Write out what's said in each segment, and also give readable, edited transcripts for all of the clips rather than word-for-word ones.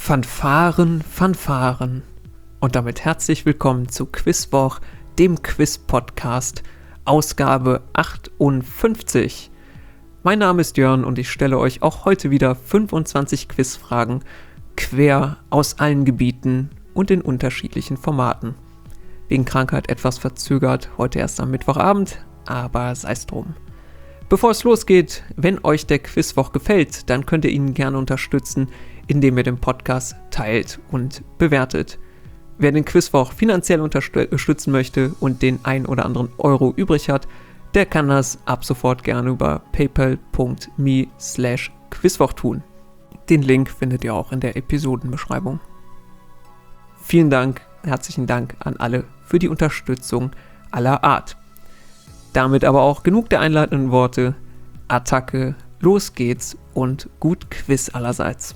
Fanfaren, Fanfaren. Und damit herzlich willkommen zu Quizwoch, dem Quiz-Podcast, Ausgabe 58. Mein Name ist Jörn und ich stelle euch auch heute wieder 25 Quizfragen quer aus allen Gebieten und in unterschiedlichen Formaten. Wegen Krankheit etwas verzögert, heute erst am Mittwochabend, aber sei's drum. Bevor es losgeht, wenn euch der Quizwoch gefällt, dann könnt ihr ihn gerne unterstützen, indem ihr den Podcast teilt und bewertet. Wer den Quizwoch finanziell unterstützen möchte und den ein oder anderen Euro übrig hat, der kann das ab sofort gerne über paypal.me/Quizwoch tun. Den Link findet ihr auch in der Episodenbeschreibung. Vielen Dank, herzlichen Dank an alle für die Unterstützung aller Art. Damit aber auch genug der einleitenden Worte. Attacke, los geht's und gut Quiz allerseits.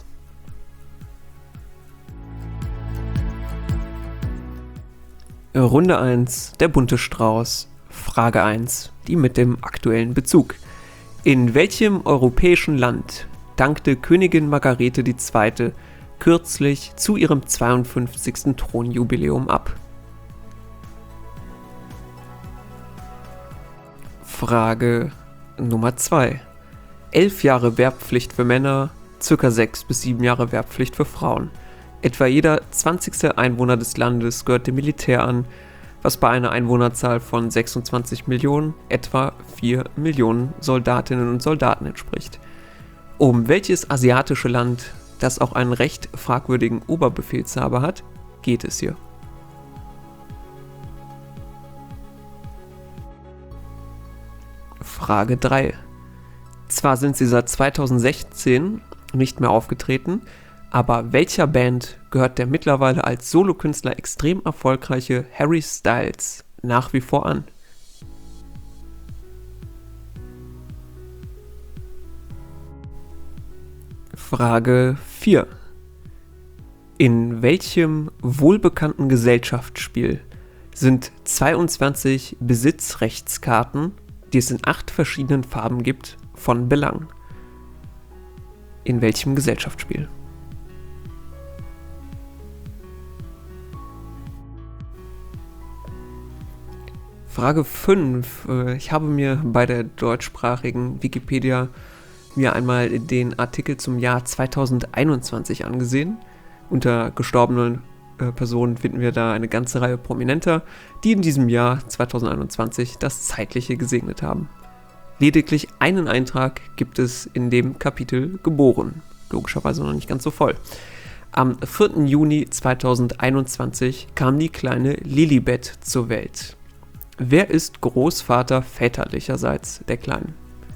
Runde 1, der bunte Strauß. Frage 1, die mit dem aktuellen Bezug. In welchem europäischen Land dankte Königin Margarete II. Kürzlich zu ihrem 52. Thronjubiläum ab? Frage Nummer 2. 11 Jahre Wehrpflicht für Männer, ca. 6 bis 7 Jahre Wehrpflicht für Frauen. Etwa jeder 20. Einwohner des Landes gehört dem Militär an, was bei einer Einwohnerzahl von 26 Millionen etwa 4 Millionen Soldatinnen und Soldaten entspricht. Um welches asiatische Land, das auch einen recht fragwürdigen Oberbefehlshaber hat, geht es hier? Frage 3. Zwar sind sie seit 2016 nicht mehr aufgetreten, aber welcher Band gehört der mittlerweile als Solokünstler extrem erfolgreiche Harry Styles nach wie vor an? Frage 4. In welchem wohlbekannten Gesellschaftsspiel sind 22 Besitzrechtskarten, die es in 8 verschiedenen Farben gibt, von Belang? In welchem Gesellschaftsspiel? Frage 5. Ich habe mir bei der deutschsprachigen Wikipedia einmal den Artikel zum Jahr 2021 angesehen. Unter gestorbenen Personen finden wir da eine ganze Reihe Prominenter, die in diesem Jahr 2021 das Zeitliche gesegnet haben. Lediglich einen Eintrag gibt es in dem Kapitel geboren. Logischerweise noch nicht ganz so voll. Am 4. Juni 2021 kam die kleine Lilibet zur Welt. Wer ist Großvater väterlicherseits der Kleinen?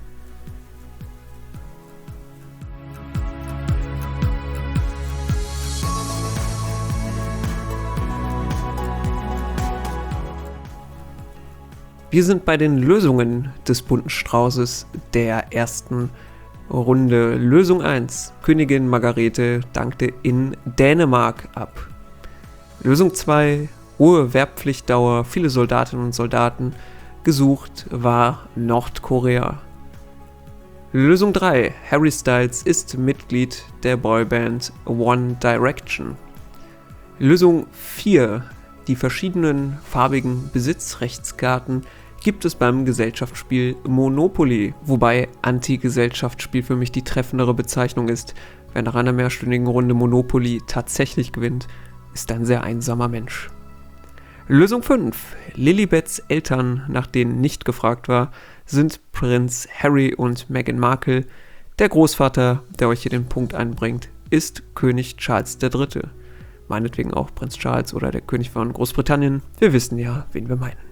Wir sind bei den Lösungen des bunten Straußes der ersten Runde. Lösung 1. Königin Margarete dankte in Dänemark ab. Lösung 2. Hohe Wehrpflichtdauer, viele Soldatinnen und Soldaten. Gesucht war Nordkorea. Lösung 3. Harry Styles ist Mitglied der Boyband One Direction. Lösung 4. Die verschiedenen farbigen Besitzrechtskarten gibt es beim Gesellschaftsspiel Monopoly, wobei Anti-Gesellschaftsspiel für mich die treffendere Bezeichnung ist. Wer nach einer mehrstündigen Runde Monopoly tatsächlich gewinnt, ist ein sehr einsamer Mensch. Lösung 5. Lilibets Eltern, nach denen nicht gefragt war, sind Prinz Harry und Meghan Markle. Der Großvater, der euch hier den Punkt einbringt, ist König Charles III. Meinetwegen auch Prinz Charles oder der König von Großbritannien. Wir wissen ja, wen wir meinen.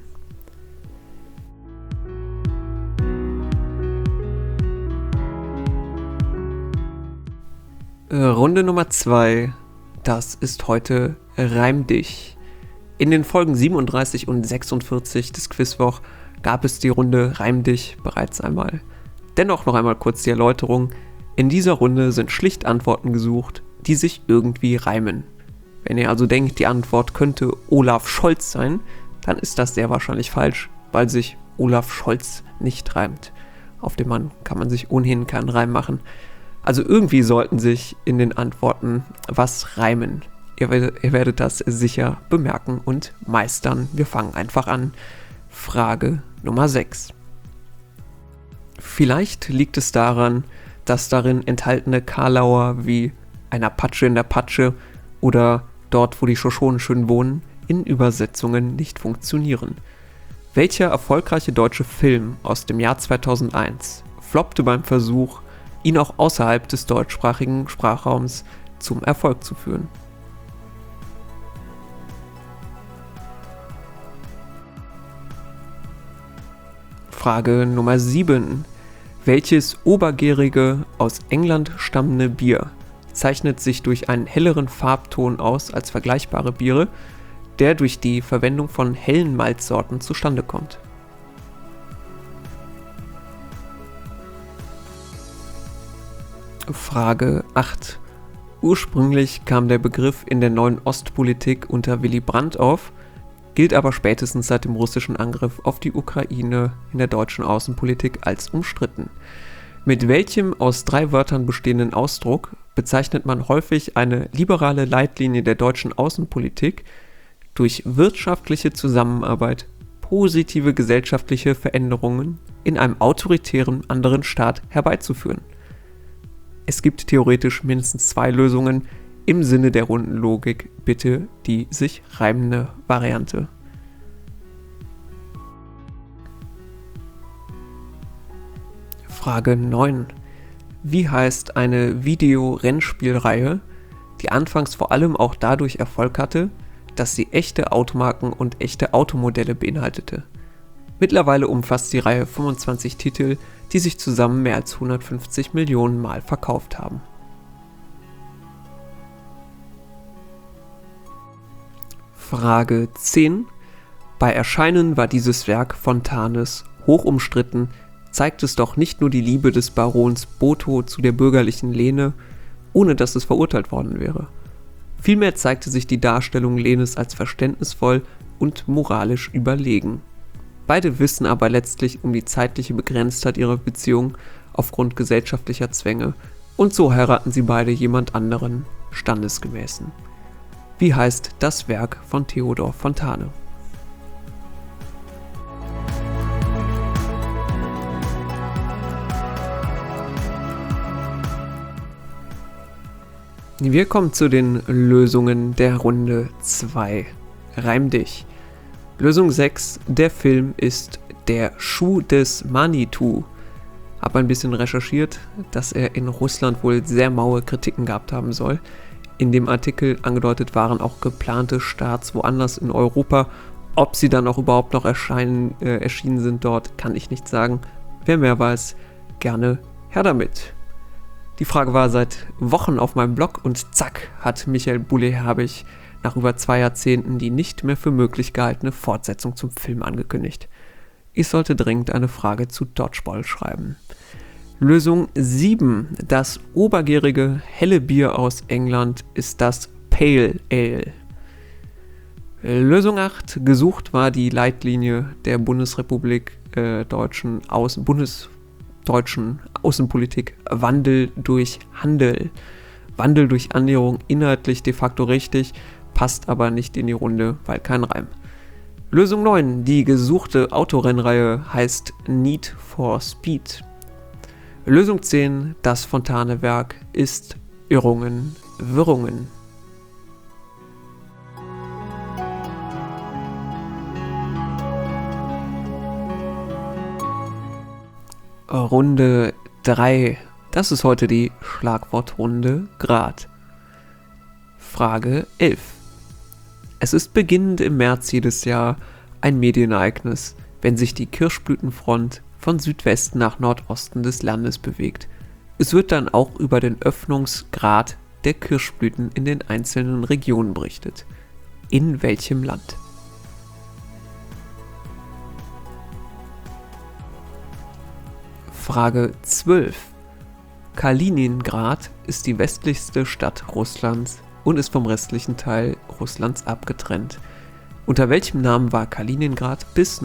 Runde Nummer 2. Das ist heute Reim dich. In den Folgen 37 und 46 des Quizwoch gab es die Runde Reim dich bereits einmal. Dennoch noch einmal kurz die Erläuterung. In dieser Runde sind schlicht Antworten gesucht, die sich irgendwie reimen. Wenn ihr also denkt, die Antwort könnte Olaf Scholz sein, dann ist das sehr wahrscheinlich falsch, weil sich Olaf Scholz nicht reimt. Auf den Mann kann man sich ohnehin keinen Reim machen. Also irgendwie sollten sich in den Antworten was reimen. Ihr werdet das sicher bemerken und meistern. Wir fangen einfach an. Frage Nummer 6. Vielleicht liegt es daran, dass darin enthaltene Karlauer wie ein Apache in der Patsche oder dort, wo die Shoshonen schön wohnen, in Übersetzungen nicht funktionieren. Welcher erfolgreiche deutsche Film aus dem Jahr 2001 floppte beim Versuch, ihn auch außerhalb des deutschsprachigen Sprachraums zum Erfolg zu führen? Frage Nummer 7. Welches obergärige, aus England stammende Bier zeichnet sich durch einen helleren Farbton aus als vergleichbare Biere, der durch die Verwendung von hellen Malzsorten zustande kommt? Frage 8. Ursprünglich kam der Begriff in der neuen Ostpolitik unter Willy Brandt auf, gilt aber spätestens seit dem russischen Angriff auf die Ukraine in der deutschen Außenpolitik als umstritten. Mit welchem aus 3 Wörtern bestehenden Ausdruck bezeichnet man häufig eine liberale Leitlinie der deutschen Außenpolitik, durch wirtschaftliche Zusammenarbeit positive gesellschaftliche Veränderungen in einem autoritären anderen Staat herbeizuführen? Es gibt theoretisch mindestens 2 Lösungen. Im Sinne der Rundenlogik bitte die sich reimende Variante. Frage 9. Wie heißt eine Video-Rennspielreihe, die anfangs vor allem auch dadurch Erfolg hatte, dass sie echte Automarken und echte Automodelle beinhaltete? Mittlerweile umfasst die Reihe 25 Titel, die sich zusammen mehr als 150 Millionen Mal verkauft haben. Frage 10. Bei Erscheinen war dieses Werk Fontanes hoch umstritten, zeigt es doch nicht nur die Liebe des Barons Botho zu der bürgerlichen Lene, ohne dass es verurteilt worden wäre. Vielmehr zeigte sich die Darstellung Lenes als verständnisvoll und moralisch überlegen. Beide wissen aber letztlich um die zeitliche Begrenztheit ihrer Beziehung aufgrund gesellschaftlicher Zwänge und so heiraten sie beide jemand anderen, standesgemäßen. Wie heißt das Werk von Theodor Fontane? Wir kommen zu den Lösungen der Runde 2. Reim dich. Lösung 6. Der Film ist Der Schuh des Manitou. Hab ein bisschen recherchiert, dass er in Russland wohl sehr maue Kritiken gehabt haben soll. In dem Artikel angedeutet waren auch geplante Starts woanders in Europa. Ob sie dann auch überhaupt noch erschienen sind dort, kann ich nicht sagen. Wer mehr weiß, gerne her damit. Die Frage war seit Wochen auf meinem Blog und zack, hat Michael Bulli-Herbig nach über 2 Jahrzehnten die nicht mehr für möglich gehaltene Fortsetzung zum Film angekündigt. Ich sollte dringend eine Frage zu Dodgeball schreiben. Lösung 7. Das obergärige helle Bier aus England ist das Pale Ale. Lösung 8. Gesucht war die Leitlinie der Bundesrepublik deutschen Außenpolitik Wandel durch Handel. Wandel durch Annäherung inhaltlich de facto richtig, passt aber nicht in die Runde, weil kein Reim. Lösung 9. Die gesuchte Autorennreihe heißt Need for Speed. Lösung 10. Das Fontane-Werk ist Irrungen, Wirrungen. Runde 3. Das ist heute die Schlagwortrunde Grad. Frage 11. Es ist beginnend im März jedes Jahr ein Medienereignis, wenn sich die Kirschblütenfront von Südwesten nach Nordosten des Landes bewegt. Es wird dann auch über den Öffnungsgrad der Kirschblüten in den einzelnen Regionen berichtet. In welchem Land? Frage 12. Kaliningrad ist die westlichste Stadt Russlands und ist vom restlichen Teil Russlands abgetrennt. Unter welchem Namen war Kaliningrad bis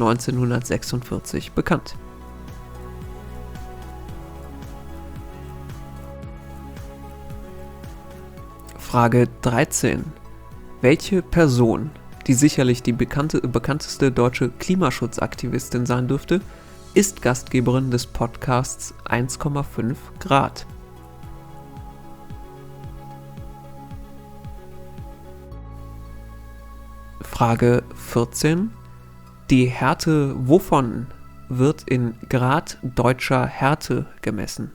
1946 bekannt? Frage 13. Welche Person, die sicherlich die bekannteste deutsche Klimaschutzaktivistin sein dürfte, ist Gastgeberin des Podcasts 1,5 Grad? Frage 14. Die Härte wovon wird in Grad deutscher Härte gemessen?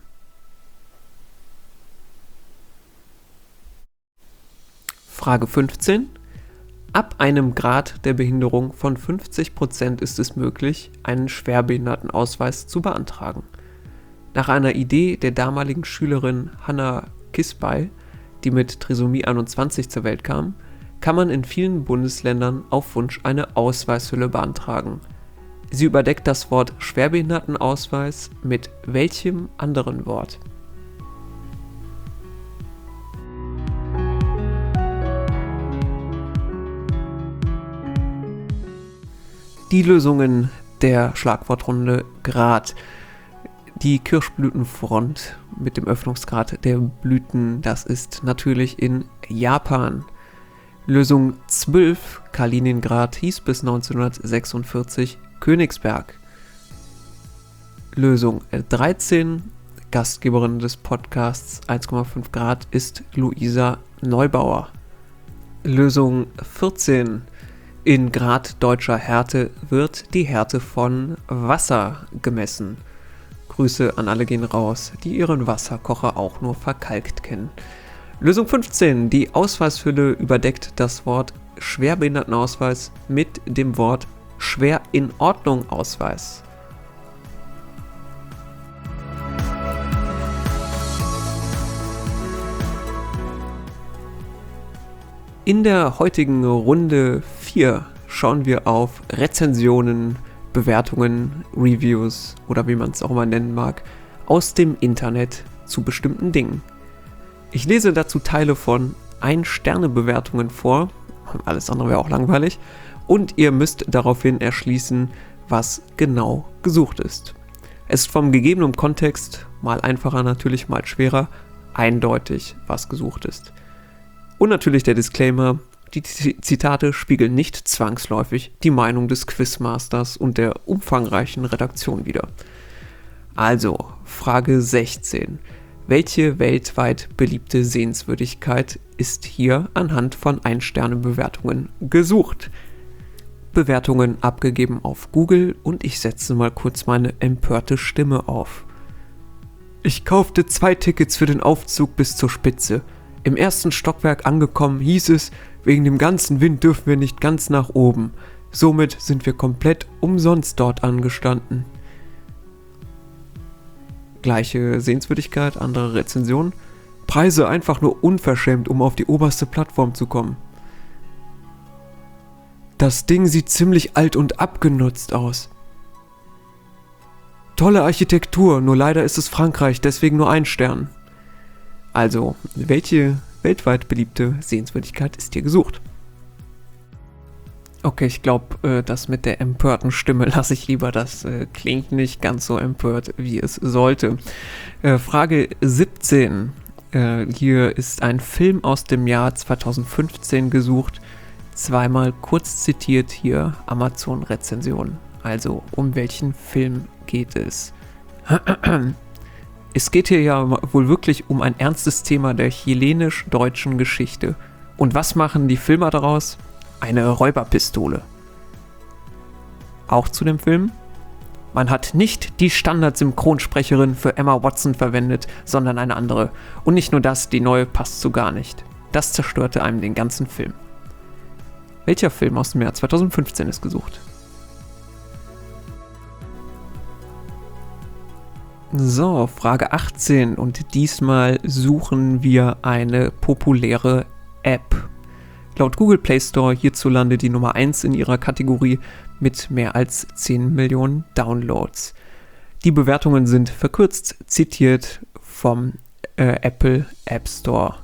Frage 15. Ab einem Grad der Behinderung von 50% ist es möglich, einen Schwerbehindertenausweis zu beantragen. Nach einer Idee der damaligen Schülerin Hannah Kisbey, die mit Trisomie 21 zur Welt kam, kann man in vielen Bundesländern auf Wunsch eine Ausweishülle beantragen. Sie überdeckt das Wort Schwerbehindertenausweis mit welchem anderen Wort? Die Lösungen der Schlagwortrunde Grad. Die Kirschblütenfront mit dem Öffnungsgrad der Blüten, das ist natürlich in Japan. Lösung 12, Kaliningrad, hieß bis 1946 Königsberg. Lösung 13, Gastgeberin des Podcasts 1,5 Grad, ist Luisa Neubauer. Lösung 14, in Grad deutscher Härte wird die Härte von Wasser gemessen. Grüße an alle gehen raus, die ihren Wasserkocher auch nur verkalkt kennen. Lösung 15. Die Ausweishülle überdeckt das Wort Schwerbehindertenausweis mit dem Wort Schwer in Ordnung Ausweis. In der heutigen Runde 4 schauen wir auf Rezensionen, Bewertungen, Reviews oder wie man es auch immer nennen mag, aus dem Internet zu bestimmten Dingen. Ich lese dazu Teile von 1-Sterne-Bewertungen vor, alles andere wäre auch langweilig, und ihr müsst daraufhin erschließen, was genau gesucht ist. Es ist vom gegebenen Kontext, mal einfacher natürlich, mal schwerer, eindeutig, was gesucht ist. Und natürlich der Disclaimer, die Zitate spiegeln nicht zwangsläufig die Meinung des Quizmasters und der umfangreichen Redaktion wider. Also, Frage 16. Welche weltweit beliebte Sehenswürdigkeit ist hier anhand von 1-Sterne-Bewertungen gesucht? Bewertungen abgegeben auf Google und ich setze mal kurz meine empörte Stimme auf. Ich kaufte 2 Tickets für den Aufzug bis zur Spitze. Im ersten Stockwerk angekommen hieß es, wegen dem ganzen Wind dürfen wir nicht ganz nach oben. Somit sind wir komplett umsonst dort angestanden. Gleiche Sehenswürdigkeit, andere Rezension. Preise einfach nur unverschämt, um auf die oberste Plattform zu kommen. Das Ding sieht ziemlich alt und abgenutzt aus. Tolle Architektur, nur leider ist es Frankreich, deswegen nur 1 Stern. Also, welche weltweit beliebte Sehenswürdigkeit ist hier gesucht? Okay, ich glaube, das mit der empörten Stimme lasse ich lieber. Das klingt nicht ganz so empört, wie es sollte. Frage 17. Hier ist ein Film aus dem Jahr 2015 gesucht. Zweimal kurz zitiert hier Amazon-Rezension. Also, um welchen Film geht es? Es geht hier ja wohl wirklich um ein ernstes Thema der chilenisch-deutschen Geschichte. Und was machen die Filmer daraus? Eine Räuberpistole. Auch zu dem Film? Man hat nicht die Standard-Synchronsprecherin für Emma Watson verwendet, sondern eine andere. Und nicht nur das, die neue passt so gar nicht. Das zerstörte einem den ganzen Film. Welcher Film aus dem Jahr 2015 ist gesucht? So, Frage 18 und diesmal suchen wir eine populäre App. Laut Google Play Store hierzulande die Nummer 1 in ihrer Kategorie mit mehr als 10 Millionen Downloads. Die Bewertungen sind verkürzt zitiert vom Apple App Store.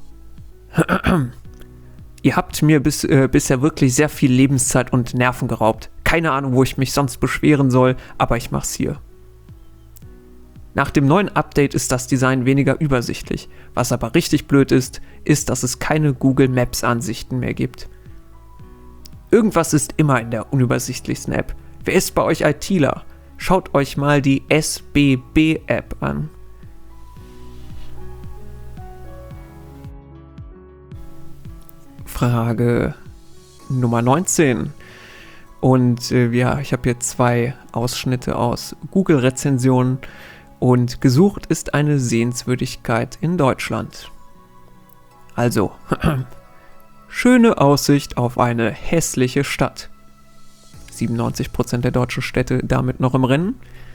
Ihr habt mir bisher wirklich sehr viel Lebenszeit und Nerven geraubt. Keine Ahnung, wo ich mich sonst beschweren soll, aber ich mach's hier. Nach dem neuen Update ist das Design weniger übersichtlich. Was aber richtig blöd ist, dass es keine Google Maps Ansichten mehr gibt. Irgendwas ist immer in der unübersichtlichsten App. Wer ist bei euch ITler? Schaut euch mal die SBB-App an. Frage Nummer 19. Und ich habe hier 2 Ausschnitte aus Google-Rezensionen. Und gesucht ist eine Sehenswürdigkeit in Deutschland. Also, schöne Aussicht auf eine hässliche Stadt. 97% der deutschen Städte damit noch im Rennen.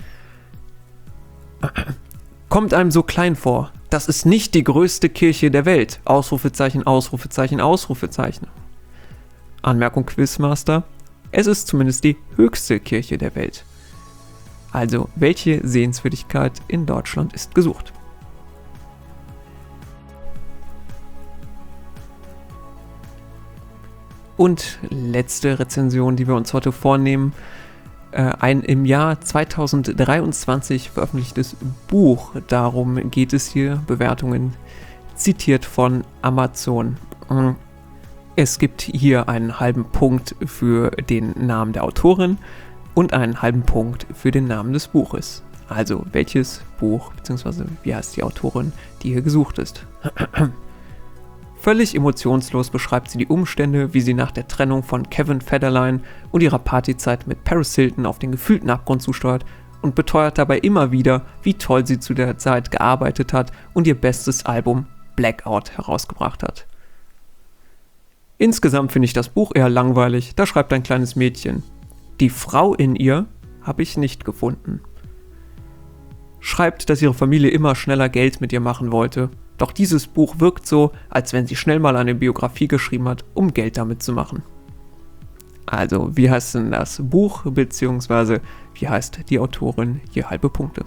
Kommt einem so klein vor. Das ist nicht die größte Kirche der Welt. Ausrufezeichen, Ausrufezeichen, Ausrufezeichen. Anmerkung Quizmaster. Es ist zumindest die höchste Kirche der Welt. Also, welche Sehenswürdigkeit in Deutschland ist gesucht? Und letzte Rezension, die wir uns heute vornehmen. Ein im Jahr 2023 veröffentlichtes Buch. Darum geht es hier. Bewertungen zitiert von Amazon. Es gibt hier einen halben Punkt für den Namen der Autorin und einen halben Punkt für den Namen des Buches. Also welches Buch bzw. wie heißt die Autorin, die hier gesucht ist. Völlig emotionslos beschreibt sie die Umstände, wie sie nach der Trennung von Kevin Federline und ihrer Partyzeit mit Paris Hilton auf den gefühlten Abgrund zusteuert und beteuert dabei immer wieder, wie toll sie zu der Zeit gearbeitet hat und ihr bestes Album Blackout herausgebracht hat. Insgesamt finde ich das Buch eher langweilig, da schreibt ein kleines Mädchen: Die Frau in ihr habe ich nicht gefunden. Schreibt, dass ihre Familie immer schneller Geld mit ihr machen wollte. Doch dieses Buch wirkt so, als wenn sie schnell mal eine Biografie geschrieben hat, um Geld damit zu machen. Also, wie heißt denn das Buch, beziehungsweise wie heißt die Autorin? Hier halbe Punkte.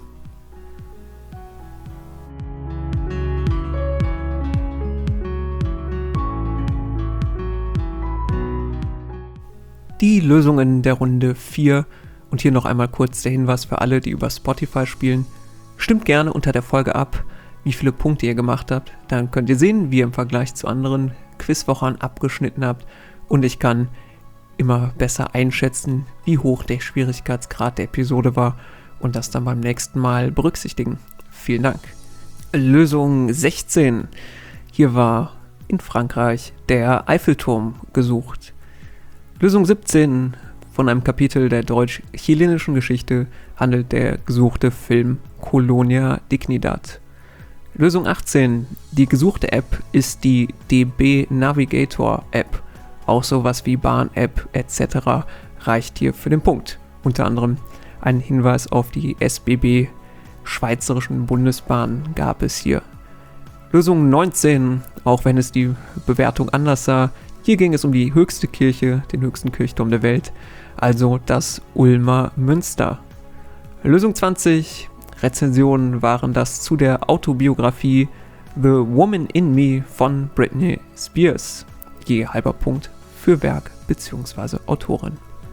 Die Lösungen der Runde 4 und hier noch einmal kurz der Hinweis für alle, die über Spotify spielen. Stimmt gerne unter der Folge ab, wie viele Punkte ihr gemacht habt. Dann könnt ihr sehen, wie ihr im Vergleich zu anderen Quizwochen abgeschnitten habt und ich kann immer besser einschätzen, wie hoch der Schwierigkeitsgrad der Episode war und das dann beim nächsten Mal berücksichtigen. Vielen Dank. Lösung 16. Hier war in Frankreich der Eiffelturm gesucht. Lösung 17. Von einem Kapitel der deutsch-chilenischen Geschichte handelt der gesuchte Film Colonia Dignidad. Lösung 18. Die gesuchte App ist die DB Navigator App. Auch sowas wie Bahn-App etc. reicht hier für den Punkt. Unter anderem ein Hinweis auf die SBB Schweizerischen Bundesbahnen gab es hier. Lösung 19. Auch wenn es die Bewertung anders sah, hier ging es um die höchste Kirche, den höchsten Kirchturm der Welt, also das Ulmer Münster. Lösung 20. Rezensionen waren das zu der Autobiografie The Woman in Me von Britney Spears. Je halber Punkt für Werk bzw. Autorin.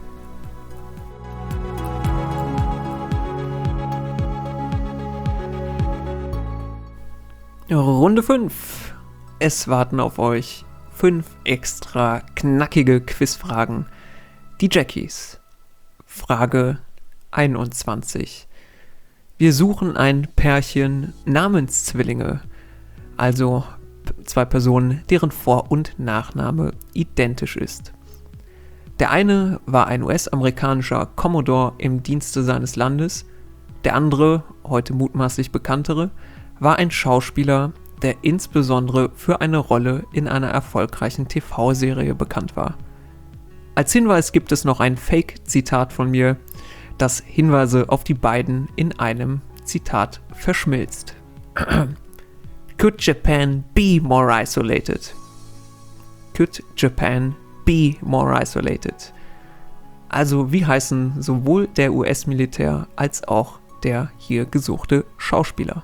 Runde 5. Es warten auf euch 5 extra knackige Quizfragen. Die Jackies. Frage 21. Wir suchen ein Pärchen Namenszwillinge, also 2 Personen, deren Vor- und Nachname identisch ist. Der eine war ein US-amerikanischer Commodore im Dienste seines Landes, der andere, heute mutmaßlich bekanntere, war ein Schauspieler, der insbesondere für eine Rolle in einer erfolgreichen TV-Serie bekannt war. Als Hinweis gibt es noch ein Fake-Zitat von mir, das Hinweise auf die beiden in einem Zitat verschmilzt. Could Japan be more isolated? Could Japan be more isolated? Also wie heißen sowohl der US-Militär als auch der hier gesuchte Schauspieler?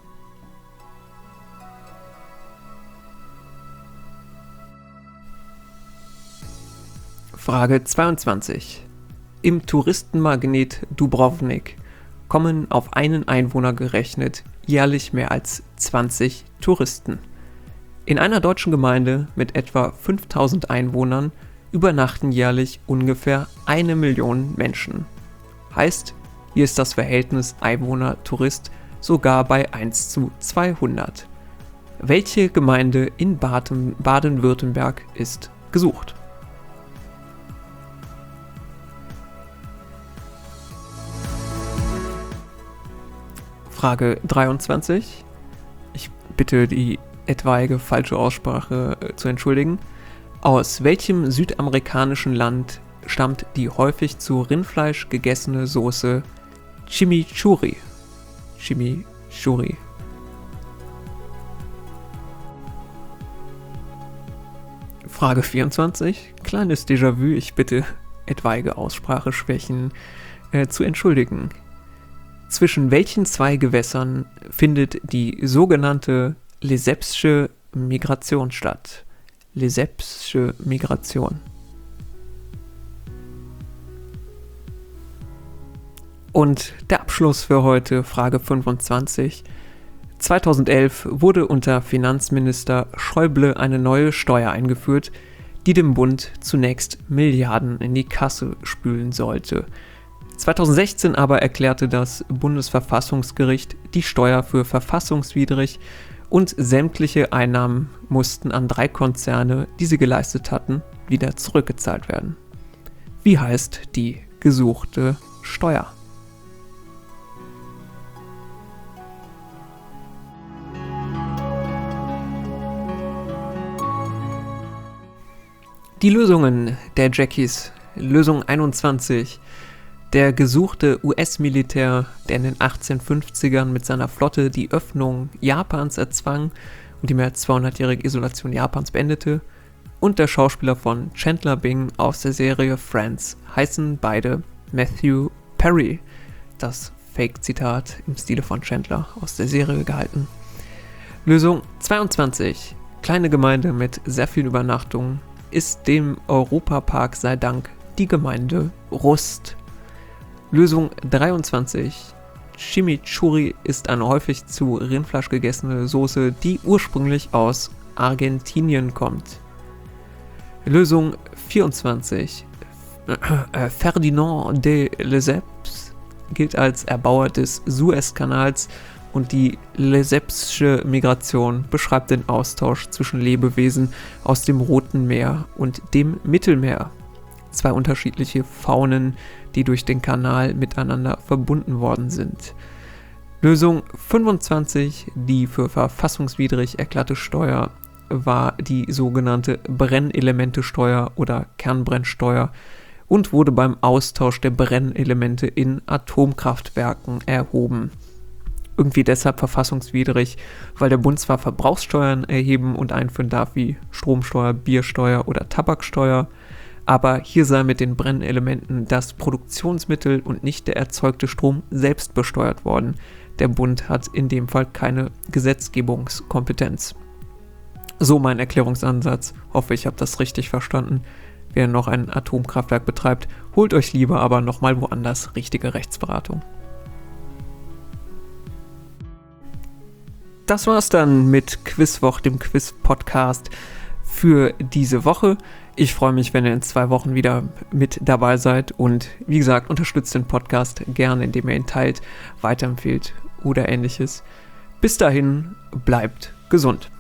Frage 22. Im Touristenmagnet Dubrovnik kommen auf einen Einwohner gerechnet jährlich mehr als 20 Touristen. In einer deutschen Gemeinde mit etwa 5000 Einwohnern übernachten jährlich ungefähr 1 Million Menschen. Heißt, hier ist das Verhältnis Einwohner-Tourist sogar bei 1:200. Welche Gemeinde in Baden-Württemberg ist gesucht? Frage 23. Ich bitte die etwaige falsche Aussprache zu entschuldigen. Aus welchem südamerikanischen Land stammt die häufig zu Rindfleisch gegessene Soße Chimichurri? Chimichurri. Frage 24. Kleines Déjà-vu, ich bitte etwaige Ausspracheschwächen zu entschuldigen. Zwischen welchen zwei Gewässern findet die sogenannte Lesebsche Migration statt? Lesebsche Migration. Und der Abschluss für heute, Frage 25. 2011 wurde unter Finanzminister Schäuble eine neue Steuer eingeführt, die dem Bund zunächst Milliarden in die Kasse spülen sollte. 2016 aber erklärte das Bundesverfassungsgericht die Steuer für verfassungswidrig und sämtliche Einnahmen mussten an 3 Konzerne, die sie geleistet hatten, wieder zurückgezahlt werden. Wie heißt die gesuchte Steuer? Die Lösungen der Jackies. Lösung 21. Der gesuchte US-Militär, der in den 1850ern mit seiner Flotte die Öffnung Japans erzwang und die mehr als 200-jährige Isolation Japans beendete, und der Schauspieler von Chandler Bing aus der Serie Friends heißen beide Matthew Perry. Das Fake-Zitat im Stile von Chandler aus der Serie gehalten. Lösung 22. Kleine Gemeinde mit sehr vielen Übernachtungen ist dem Europapark sei Dank die Gemeinde Rust. Lösung 23. Chimichurri ist eine häufig zu Rindfleisch gegessene Soße, die ursprünglich aus Argentinien kommt. Lösung 24. Ferdinand de Lesseps gilt als Erbauer des Suezkanals und die Lesebsche Migration beschreibt den Austausch zwischen Lebewesen aus dem Roten Meer und dem Mittelmeer. 2 unterschiedliche Faunen, die durch den Kanal miteinander verbunden worden sind. Lösung 25, die für verfassungswidrig erklärte Steuer, war die sogenannte Brennelementesteuer oder Kernbrennsteuer und wurde beim Austausch der Brennelemente in Atomkraftwerken erhoben. Irgendwie deshalb verfassungswidrig, weil der Bund zwar Verbrauchssteuern erheben und einführen darf wie Stromsteuer, Biersteuer oder Tabaksteuer, aber hier sei mit den Brennelementen das Produktionsmittel und nicht der erzeugte Strom selbst besteuert worden. Der Bund hat in dem Fall keine Gesetzgebungskompetenz. So mein Erklärungsansatz. Hoffe, ich habe das richtig verstanden. Wer noch ein Atomkraftwerk betreibt, holt euch lieber aber nochmal woanders richtige Rechtsberatung. Das war's dann mit Quizwoch, dem Quiz-Podcast für diese Woche. Ich freue mich, wenn ihr in 2 Wochen wieder mit dabei seid und wie gesagt, unterstützt den Podcast gerne, indem ihr ihn teilt, weiterempfehlt oder ähnliches. Bis dahin, bleibt gesund.